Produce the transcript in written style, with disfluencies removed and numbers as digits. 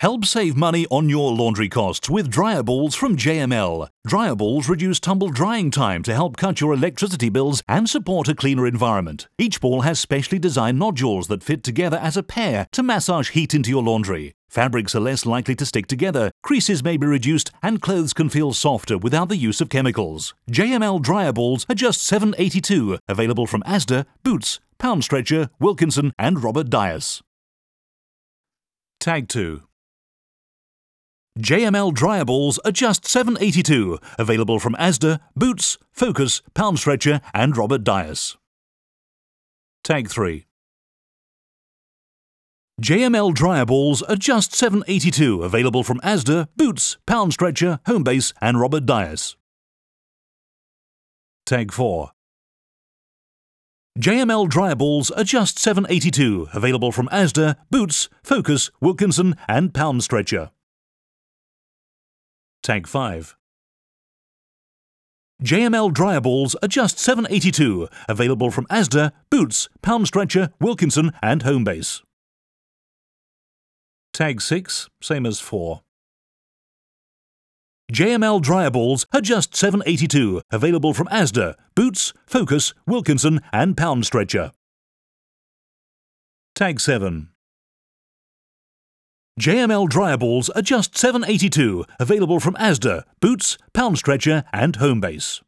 Help save money on your laundry costs with dryer balls from JML. Dryer balls reduce tumble drying time to help cut your electricity bills and support a cleaner environment. Each ball has specially designed nodules that fit together as a pair to massage heat into your laundry. Fabrics are less likely to stick together, creases may be reduced, and clothes can feel softer without the use of chemicals. JML dryer balls are just $7.82, available from Asda, Boots, Pound Stretcher, Wilkinson, and Robert Dias. Tag 2. JML dryer balls are just $7.82, available from Asda, Boots, Focus, Pound Stretcher, and Robert Dias. Tag 3. JML dryer balls are just $7.82, available from Asda, Boots, Pound Stretcher, Homebase, and Robert Dias. Tag 4. JML dryer balls are just $7.82, available from Asda, Boots, Focus, Wilkinson, and Pound Stretcher. Tag 5. JML dryer balls are just $7.82, available from Asda, Boots, Pound Stretcher, Wilkinson, and Homebase. Tag 6, same as 4. JML dryer balls are just $7.82, available from Asda, Boots, Focus, Wilkinson, and Pound Stretcher. Tag 7. JML dryer balls are just $7.82, available from Asda, Boots, Pound Stretcher, and Homebase.